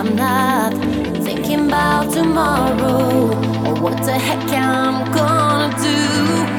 I'm not thinking about tomorrow or what the heck I'm gonna do.